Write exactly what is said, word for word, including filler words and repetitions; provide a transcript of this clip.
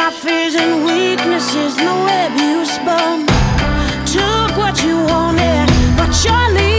my fears and weaknesses in the web you spun. Took what you wanted, but you're leaving.